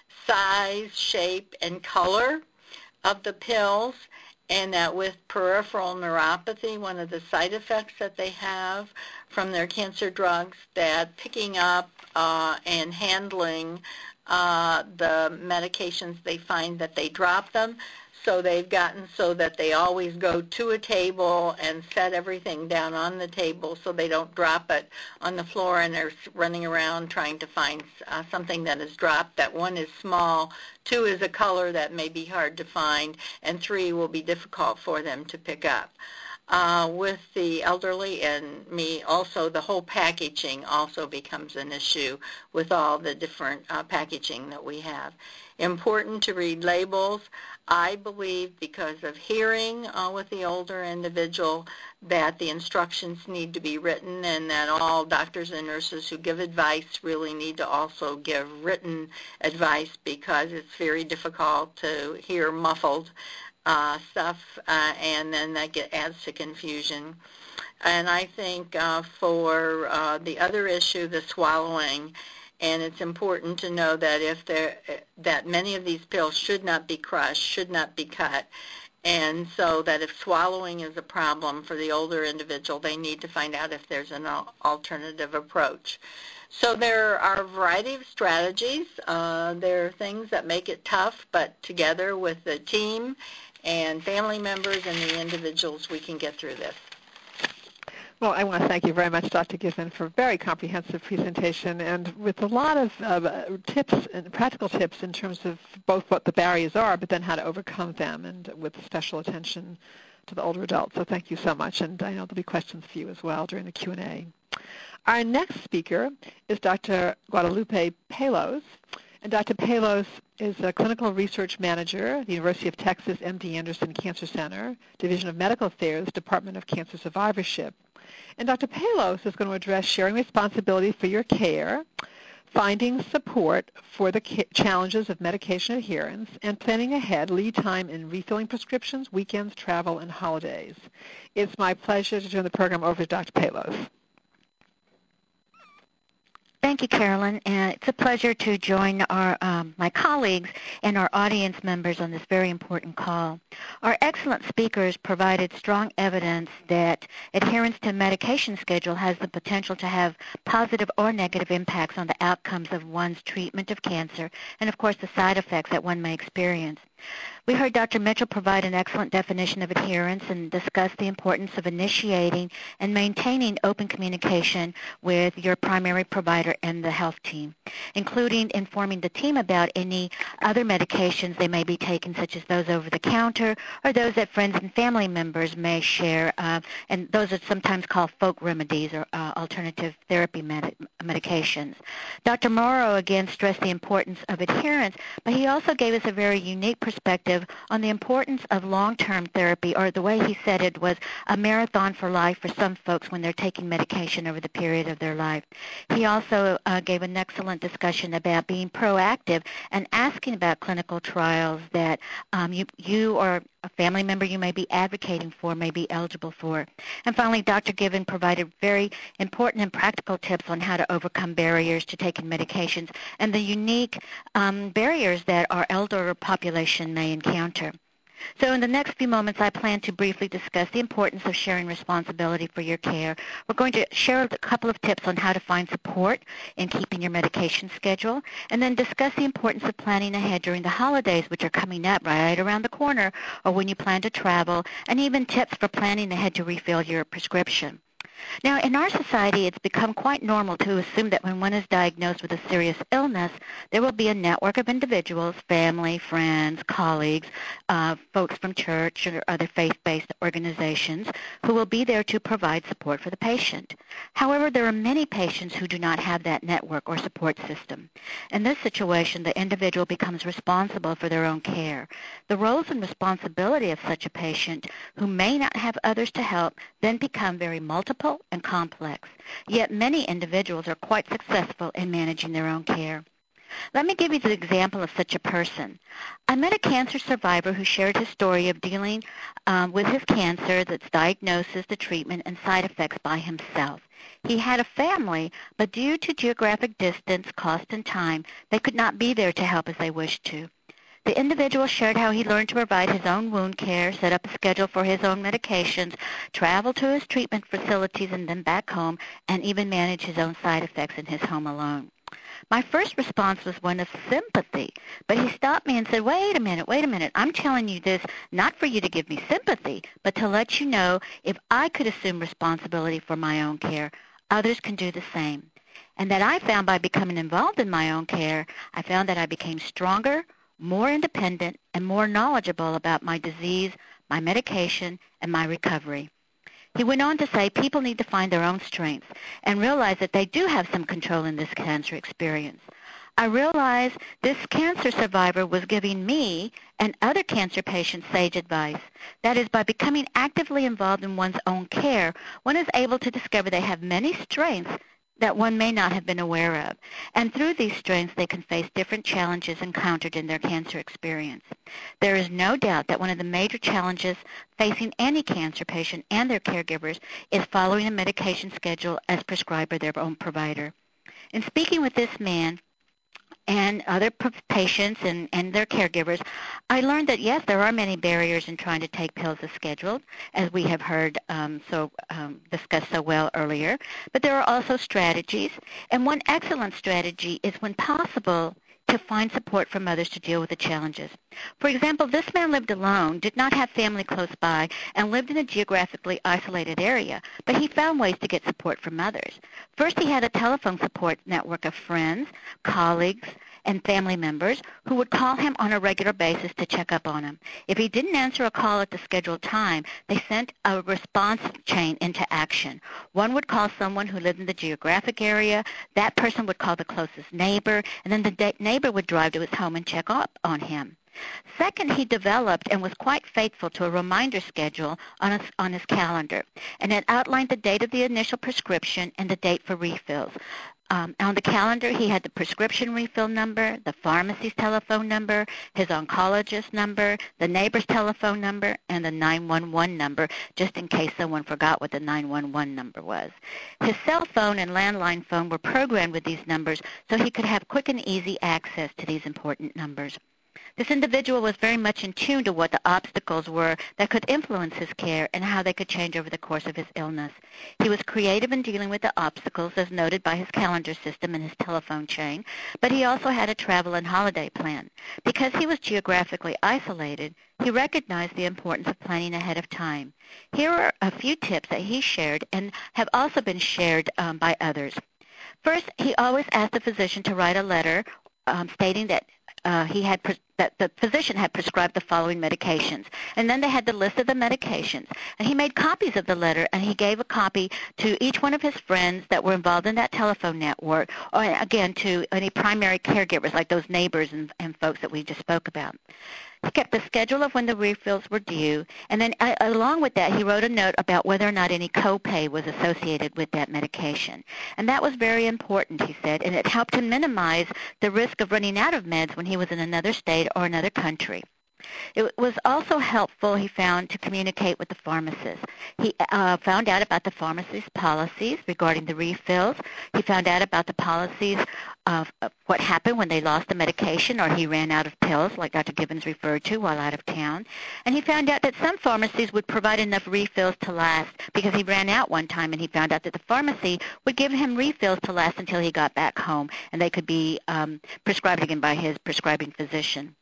size, shape, and color of the pills, and that with peripheral neuropathy, one of the side effects that they have from their cancer drugs, that picking up uh, and handling uh, the medications, they find that they drop them. So they've gotten so that they always go to a table and set everything down on the table so they don't drop it on the floor, and they're running around trying to find uh, something that is dropped. That one is small, two is a color that may be hard to find, and three will be difficult for them to pick up. Uh, with the elderly and me, also the whole packaging also becomes an issue with all the different uh, packaging that we have. Important to read labels. I believe, because of hearing uh, with the older individual, that the instructions need to be written, and that all doctors and nurses who give advice really need to also give written advice, because it's very difficult to hear muffled uh, stuff, uh, and then that get, adds to confusion. And I think uh, for uh, the other issue, the swallowing, and it's important to know that if there, that many of these pills should not be crushed, should not be cut, and so that if swallowing is a problem for the older individual, they need to find out if there's an alternative approach. So there are a variety of strategies. Uh, there are things that make it tough, but together with the team and family members and the individuals, we can get through this. Well, I want to thank you very much, Doctor Gisman, for a very comprehensive presentation, and with a lot of uh, tips and practical tips in terms of both what the barriers are, but then how to overcome them, and with special attention to the older adults. So thank you so much, and I know there'll be questions for you as well during the Q and A. Our next speaker is Doctor Guadalupe Palos, and Doctor Palos is a clinical research manager at the University of Texas M D Anderson Cancer Center, Division of Medical Affairs, Department of Cancer Survivorship. And Doctor Palos is going to address sharing responsibility for your care finding support for the challenges of medication adherence, and planning ahead lead time in refilling prescriptions, weekends, travel, and holidays. It's my pleasure to turn the program over to Doctor Palos. Thank you, Carolyn, and it's a pleasure to join our um, my colleagues and our audience members on this very important call. Our excellent speakers provided strong evidence that adherence to a medication schedule has the potential to have positive or negative impacts on the outcomes of one's treatment of cancer and, of course, the side effects that one may experience. We heard Doctor Mitchell provide an excellent definition of adherence and discuss the importance of initiating and maintaining open communication with your primary provider and the health team, including informing the team about any other medications they may be taking, such as those over the counter or those that friends and family members may share, uh, and those are sometimes called folk remedies or uh, alternative therapy med- medications. Doctor Morrow again stressed the importance of adherence, but he also gave us a very unique perspective on the importance of long-term therapy, or the way he said it was a marathon for life for some folks when they're taking medication over the period of their life. He also uh, gave an excellent discussion about being proactive and asking about clinical trials that um, you, you or a family member you may be advocating for may be eligible for. And finally, Doctor Given provided very important and practical tips on how to overcome barriers to taking medications and the unique um, barriers that our elder population may encounter. So in the next few moments, I plan to briefly discuss the importance of sharing responsibility for your care. We're going to share a couple of tips on how to find support in keeping your medication schedule, and then discuss the importance of planning ahead during the holidays, which are coming up right around the corner, or when you plan to travel, and even tips for planning ahead to refill your prescription. Now, in our society, it's become quite normal to assume that when one is diagnosed with a serious illness, there will be a network of individuals, family, friends, colleagues, uh, folks from church or other faith-based organizations who will be there to provide support for the patient. However, there are many patients who do not have that network or support system. In this situation, the individual becomes responsible for their own care. The roles and responsibility of such a patient who may not have others to help then become very multiple and complex, yet many individuals are quite successful in managing their own care. Let me give you the example of such a person. I met a cancer survivor who shared his story of dealing um, with his cancer, that's diagnosis, the treatment, and side effects by himself. He had a family, but due to geographic distance, cost, and time, they could not be there to help as they wished to. The individual shared how he learned to provide his own wound care, set up a schedule for his own medications, travel to his treatment facilities and then back home, and even manage his own side effects in his home alone. My first response was one of sympathy, but he stopped me and said, wait a minute, wait a minute. I'm telling you this not for you to give me sympathy, but to let you know if I could assume responsibility for my own care, others can do the same. And that I found by becoming involved in my own care, I found that I became stronger, more independent, and more knowledgeable about my disease, my medication, and my recovery. He went on to say people need to find their own strengths and realize that they do have some control in this cancer experience. I realized this cancer survivor was giving me and other cancer patients sage advice. That is, by becoming actively involved in one's own care, one is able to discover they have many strengths that one may not have been aware of. And through these strengths, they can face different challenges encountered in their cancer experience. There is no doubt that one of the major challenges facing any cancer patient and their caregivers is following a medication schedule as prescribed by their own provider. In speaking with this man and other patients and, and their caregivers, I learned that, yes, there are many barriers in trying to take pills as scheduled, as we have heard um, so um, discussed so well earlier, but there are also strategies, and one excellent strategy is, when possible, to find support from others to deal with the challenges. For example, this man lived alone, did not have family close by, and lived in a geographically isolated area, but he found ways to get support from others. First, he had a telephone support network of friends, colleagues, and family members who would call him on a regular basis to check up on him. If he didn't answer a call at the scheduled time, they sent a response chain into action. One would call someone who lived in the geographic area, that person would call the closest neighbor, and then the da- neighbor would drive to his home and check up on him. Second, he developed and was quite faithful to a reminder schedule on his, on his calendar, and it outlined the date of the initial prescription and the date for refills. Um, on the calendar, he had the prescription refill number, the pharmacy's telephone number, his oncologist number, the neighbor's telephone number, and the nine one one number, just in case someone forgot what the nine one one number was. His cell phone and landline phone were programmed with these numbers so he could have quick and easy access to these important numbers. This individual was very much in tune to what the obstacles were that could influence his care and how they could change over the course of his illness. He was creative in dealing with the obstacles as noted by his calendar system and his telephone chain, but he also had a travel and holiday plan. Because he was geographically isolated, he recognized the importance of planning ahead of time. Here are a few tips that he shared and have also been shared um, by others. First, he always asked the physician to write a letter um, stating that Uh, he had pre- that the physician had prescribed the following medications, and then they had the list of the medications. And he made copies of the letter, and he gave a copy to each one of his friends that were involved in that telephone network, or again to any primary caregivers like those neighbors and, and folks that we just spoke about. He kept the schedule of when the refills were due, and then uh, along with that, he wrote a note about whether or not any copay was associated with that medication. And that was very important, he said, and it helped him minimize the risk of running out of meds when he was in another state or another country. It was also helpful, he found, to communicate with the pharmacist. He uh, found out about the pharmacy's policies regarding the refills. He found out about the policies of, of what happened when they lost the medication or he ran out of pills, like Doctor Gibbons referred to, while out of town. And he found out that some pharmacies would provide enough refills to last because he ran out one time, and he found out that the pharmacy would give him refills to last until he got back home, and they could be um, prescribed again by his prescribing physician.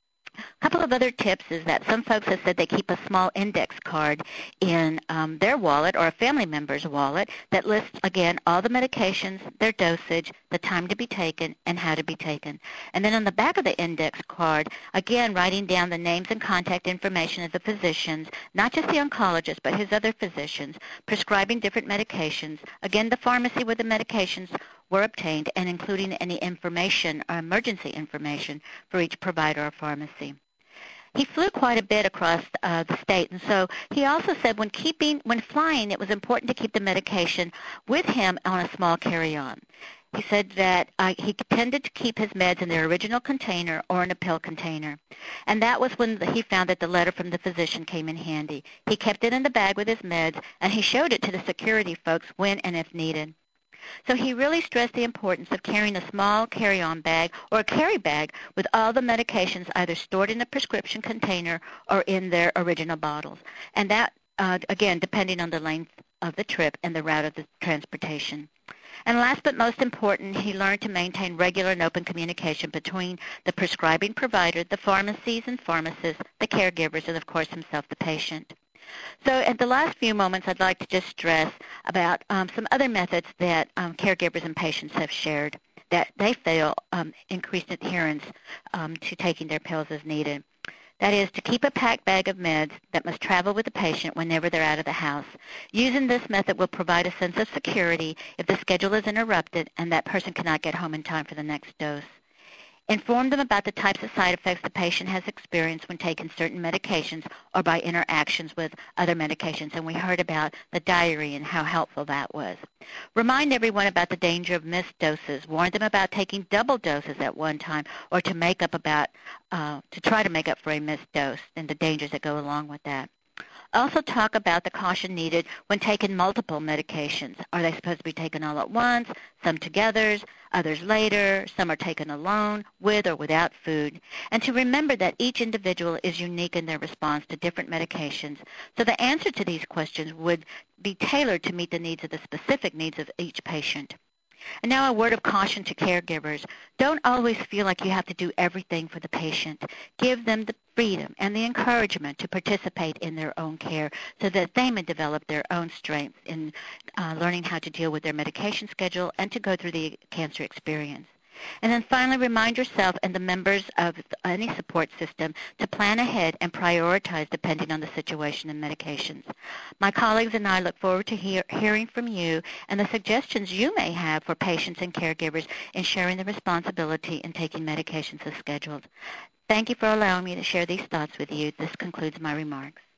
A couple of other tips is that some folks have said they keep a small index card in um, their wallet or a family member's wallet that lists, again, all the medications, their dosage, the time to be taken, and how to be taken. And then on the back of the index card, again, writing down the names and contact information of the physicians, not just the oncologist, but his other physicians, prescribing different medications, again, the pharmacy where the medications were obtained, and including any information or emergency information for each provider or pharmacy. He flew quite a bit across uh, the state, and so he also said when keeping, when flying, it was important to keep the medication with him on a small carry-on. He said that uh, he tended to keep his meds in their original container or in a pill container, and that was when he found that the letter from the physician came in handy. He kept it in the bag with his meds, and he showed it to the security folks when and if needed. So he really stressed the importance of carrying a small carry-on bag or a carry bag with all the medications either stored in a prescription container or in their original bottles. And that, uh, again, depending on the length of the trip and the route of the transportation. And last but most important, he learned to maintain regular and open communication between the prescribing provider, the pharmacies and pharmacists, the caregivers, and, of course, himself, the patient. So at the last few moments, I'd like to just stress about um, some other methods that um, caregivers and patients have shared that they feel um, increased adherence um, to taking their pills as needed. That is, to keep a packed bag of meds that must travel with the patient whenever they're out of the house. Using this method will provide a sense of security if the schedule is interrupted and that person cannot get home in time for the next dose. Inform them about the types of side effects the patient has experienced when taking certain medications or by interactions with other medications, and we heard about the diary and how helpful that was. Remind everyone about the danger of missed doses. Warn them about taking double doses at one time or to make up about, uh, to try to make up for a missed dose and the dangers that go along with that. Also talk about the caution needed when taking multiple medications. Are they supposed to be taken all at once, some together, others later, some are taken alone, with or without food? And to remember that each individual is unique in their response to different medications, so the answer to these questions would be tailored to meet the needs of the specific needs of each patient. And now a word of caution to caregivers. Don't always feel like you have to do everything for the patient. Give them the freedom and the encouragement to participate in their own care so that they may develop their own strength in uh, learning how to deal with their medication schedule and to go through the cancer experience. And then finally, remind yourself and the members of any support system to plan ahead and prioritize depending on the situation and medications. My colleagues and I look forward to hear, hearing from you and the suggestions you may have for patients and caregivers in sharing the responsibility in taking medications as scheduled. Thank you for allowing me to share these thoughts with you. This concludes my remarks.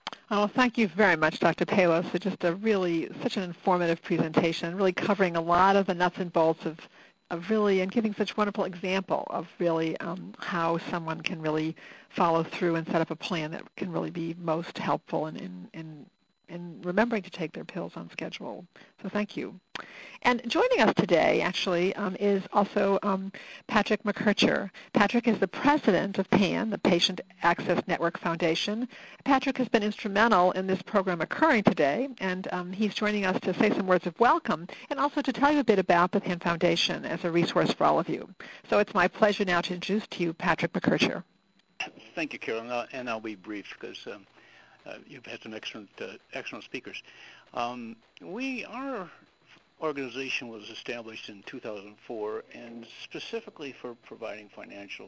Oh, thank you very much, Doctor Palos. It's just a really, such an informative presentation, really covering a lot of the nuts and bolts of, of really, and giving such wonderful example of really um, how someone can really follow through and set up a plan that can really be most helpful in, in, in, in remembering to take their pills on schedule. So thank you. And joining us today, actually, um, is also um, Patrick McKercher. Patrick is the president of PAN, the Patient Access Network Foundation. Patrick has been instrumental in this program occurring today, and um, he's joining us to say some words of welcome and also to tell you a bit about the PAN Foundation as a resource for all of you. So it's my pleasure now to introduce to you Patrick McKercher. Thank you, Carol, and I'll, and I'll be brief because um, uh, you've had some excellent, uh, excellent speakers. Um, we are organization was established in two thousand four and specifically for providing financial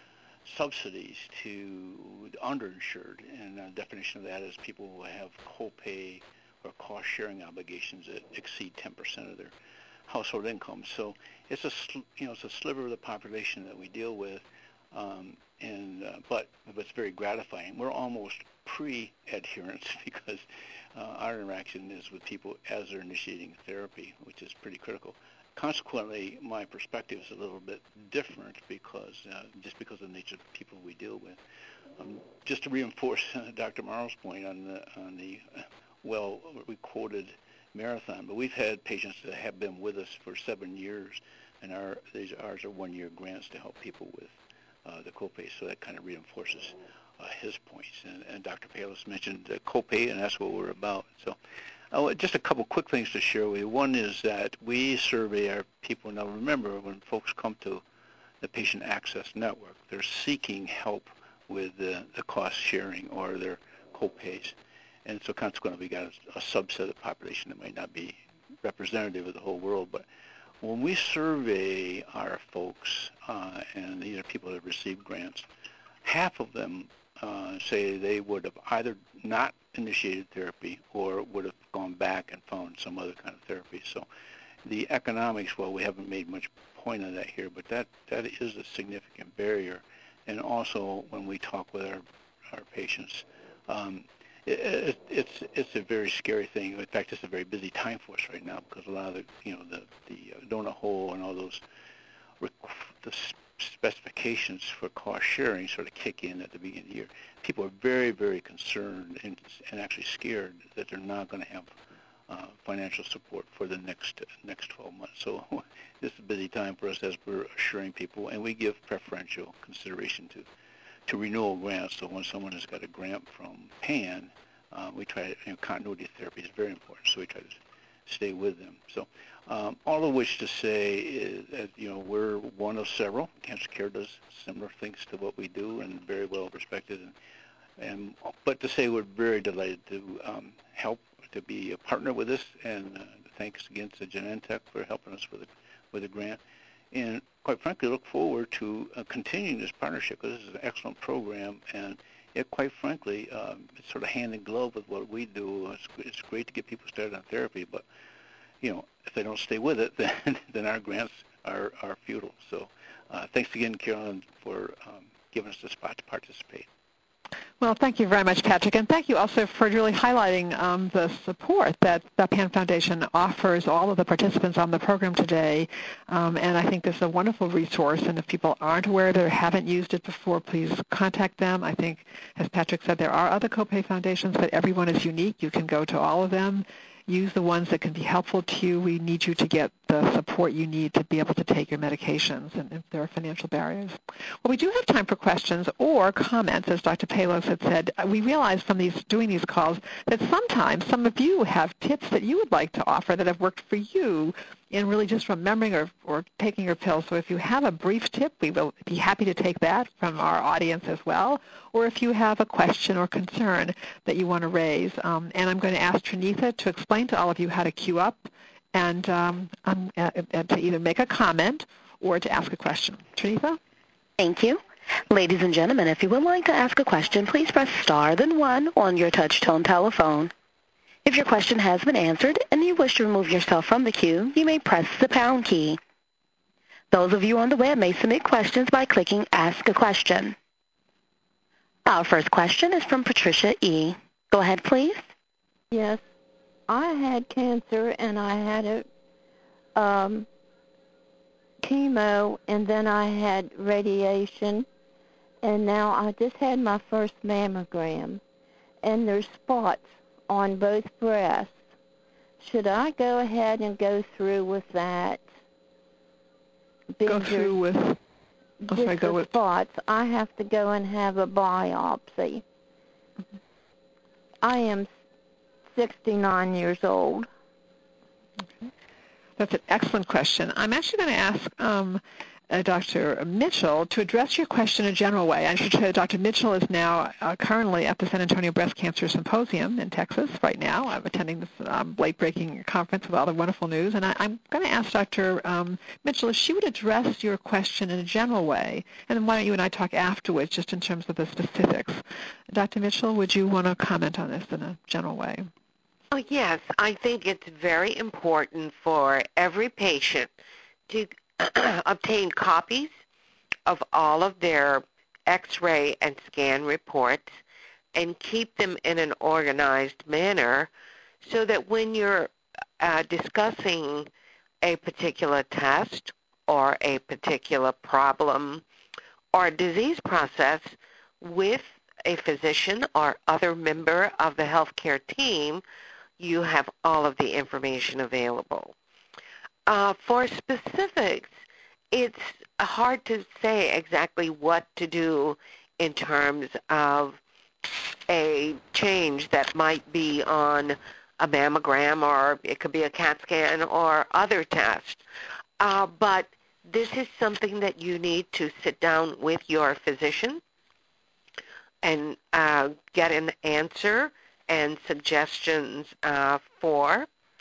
subsidies to the underinsured, and the definition of that is people who have copay or cost-sharing obligations that exceed ten percent of their household income. So it's a you know it's a sliver of the population that we deal with, um, and uh, but it's very gratifying. We're almost pre-adherence because Uh, our interaction is with people as they're initiating therapy, which is pretty critical. Consequently, my perspective is a little bit different because uh, just because of the nature of the people we deal with. Um, just to reinforce uh, Doctor Morrow's point on the on the uh, well-quoted marathon, but we've had patients that have been with us for seven years, and our these ours are one-year grants to help people with uh, the copay. So that kind of reinforces Uh, his points, and, and Doctor Palos mentioned uh, copay, and that's what we're about. So uh, just a couple quick things to share with you. One is that we survey our people. Now remember, when folks come to the Patient Access Network, they're seeking help with the, the cost sharing or their copays, and so consequently we got a, a subset of the population that might not be representative of the whole world. But when we survey our folks, uh, and these are people that have received grants, half of them Uh, say they would have either not initiated therapy or would have gone back and found some other kind of therapy. So the economics, well, we haven't made much point of that here, but that, that is a significant barrier. And also when we talk with our, our patients, um, it, it, it's it's a very scary thing. In fact, it's a very busy time for us right now because a lot of the, you know, the, the donut hole and all those the specifications for cost sharing sort of kick in at the beginning of the year. People are very, very concerned and, and actually scared that they're not going to have uh, financial support for the next next twelve months. So this is a busy time for us as we're assuring people, and we give preferential consideration to, to renewal grants. So when someone has got a grant from PAN, uh, we try to, you know, continuity therapy is very important, so we try to stay with them. So um, all of which to say is that, you know, we're one of several. Cancer Care does similar things to what we do and very well respected. And, and but to say we're very delighted to um, help, to be a partner with us, and uh, thanks again to Genentech for helping us with a, with a grant. And quite frankly, look forward to uh, continuing this partnership because this is an excellent program, and it, quite frankly, um, it's sort of hand in glove with what we do. It's, it's great to get people started on therapy, but you know, if they don't stay with it, then then our grants are, are futile. So uh, thanks again, Carolyn, for um, giving us the spot to participate. Well, thank you very much, Patrick, and thank you also for really highlighting um, the support that the PAN Foundation offers all of the participants on the program today, um, and I think this is a wonderful resource, and if people aren't aware of it or haven't used it before, please contact them. I think, as Patrick said, there are other copay foundations, but everyone is unique. You can go to all of them. Use the ones that can be helpful to you. We need you to get the support you need to be able to take your medications, and if there are financial barriers. Well, we do have time for questions or comments, as Doctor Palos had said. We realize from these doing these calls that sometimes some of you have tips that you would like to offer that have worked for you in really just remembering or, or taking your pills. So if you have a brief tip, we will be happy to take that from our audience as well, or if you have a question or concern that you want to raise. Um, and I'm going to ask Trinitha to explain to all of you how to queue up and, um, um, uh, uh, to either make a comment or to ask a question. Trinitha? Thank you. Ladies and gentlemen, if you would like to ask a question, please press star then one on your touch-tone telephone. If your question has been answered and you wish to remove yourself from the queue, you may press the pound key. Those of you on the web may submit questions by clicking Ask a Question. Our first question is from Patricia E. Go ahead, please. Yes. I had cancer, and I had a um, chemo, and then I had radiation, and now I just had my first mammogram, and there's spots on both breasts. Should I go ahead and go through with that? Go through with, oh, sorry, go with spots. I have to go and have a biopsy. Mm-hmm. I am sixty-nine years old. Okay. That's an excellent question. I'm actually going to ask um, uh, Doctor Mitchell to address your question in a general way. I should say Doctor Mitchell is now uh, currently at the San Antonio Breast Cancer Symposium in Texas right now. I'm attending this um, late-breaking conference with all the wonderful news, and I, I'm going to ask Doctor Um, Mitchell if she would address your question in a general way, and then why don't you and I talk afterwards just in terms of the specifics. Doctor Mitchell, would you want to comment on this in a general way? Oh, yes. I think it's very important for every patient to obtain copies of all of their X-ray and scan reports and keep them in an organized manner so that when you're uh, discussing a particular test or a particular problem or disease process with a physician or other member of the healthcare team, you have all of the information available. Uh, for specifics, it's hard to say exactly what to do in terms of a change that might be on a mammogram, or it could be a CAT scan or other tests. Uh, but this is something that you need to sit down with your physician and uh, get an answer and suggestions uh, for.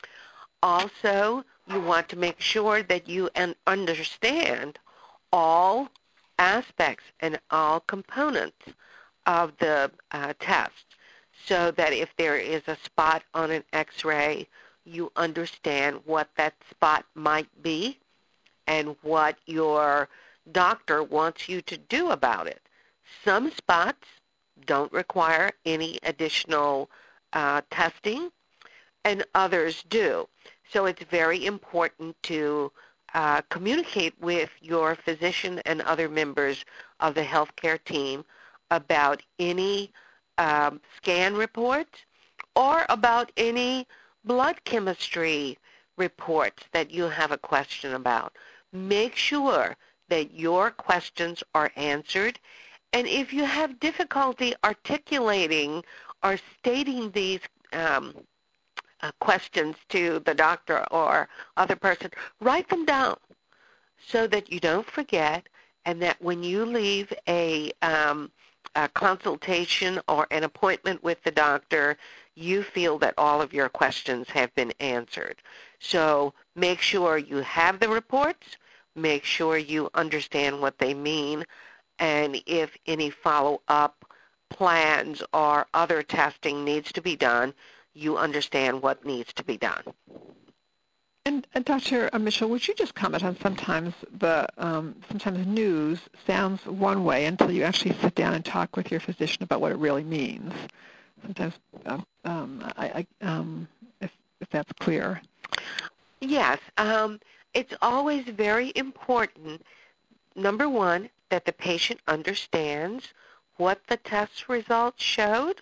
Also, you want to make sure that you un- understand all aspects and all components of the uh, test so that if there is a spot on an X-ray, you understand what that spot might be and what your doctor wants you to do about it. Some spots don't require any additional uh, testing, and others do. So it's very important to uh, communicate with your physician and other members of the healthcare team about any um, scan reports or about any blood chemistry reports that you have a question about. Make sure that your questions are answered. And if you have difficulty articulating or stating these um, uh, questions to the doctor or other person, write them down so that you don't forget, and that when you leave a, um, a consultation or an appointment with the doctor, you feel that all of your questions have been answered. So make sure you have the reports, make sure you understand what they mean, and if any follow-up plans or other testing needs to be done, you understand what needs to be done. And, and Doctor Mitchell, would you just comment on sometimes the um, sometimes news sounds one way until you actually sit down and talk with your physician about what it really means. Sometimes, uh, um, I, I, um, if, if that's clear. Yes, um, it's always very important, number one, that the patient understands what the test results showed,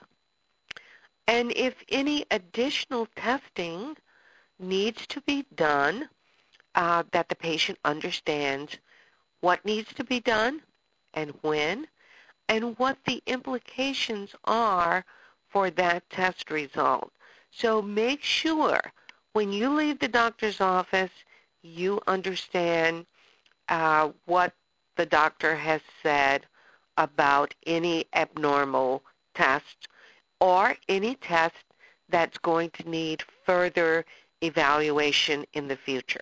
and if any additional testing needs to be done, uh, that the patient understands what needs to be done and when, and what the implications are for that test result. So make sure when you leave the doctor's office, you understand uh, what the doctor has said about any abnormal test or any test that's going to need further evaluation in the future.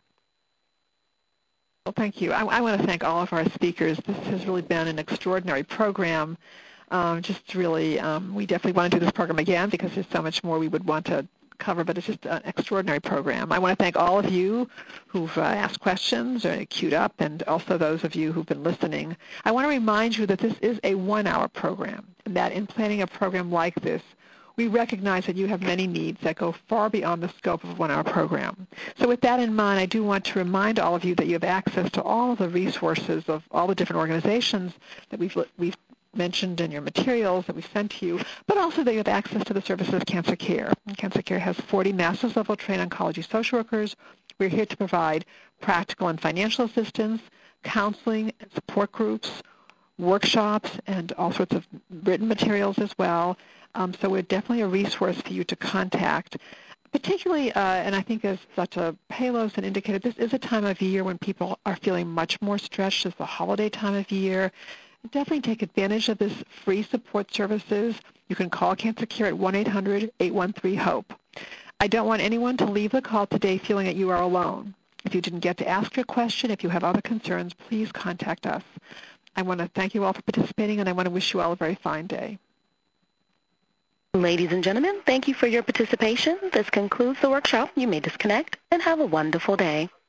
Well, thank you. I, I want to thank all of our speakers. This has really been an extraordinary program. Um, just really, um, we definitely want to do this program again because there's so much more we would want to cover, but it's just an extraordinary program. I want to thank all of you who've uh, asked questions or queued up, and also those of you who've been listening. I want to remind you that this is a one-hour program, and that in planning a program like this, we recognize that you have many needs that go far beyond the scope of a one-hour program. So with that in mind, I do want to remind all of you that you have access to all of the resources of all the different organizations that we've, we've mentioned in your materials that we sent to you, but also that you have access to the services of Cancer Care. And Cancer Care has forty master's level trained oncology social workers. We're here to provide practical and financial assistance, counseling and support groups, workshops, and all sorts of written materials as well. Um, so we're definitely a resource for you to contact. Particularly, uh, and I think as Doctor Palos had indicated, this is a time of year when people are feeling much more stretched. It's the holiday time of year. Definitely take advantage of this free support services. You can call Cancer Care at one eight hundred, eight one three, HOPE. I don't want anyone to leave the call today feeling that you are alone. If you didn't get to ask your question, if you have other concerns, please contact us. I want to thank you all for participating, and I want to wish you all a very fine day. Ladies and gentlemen, thank you for your participation. This concludes the workshop. You may disconnect and have a wonderful day.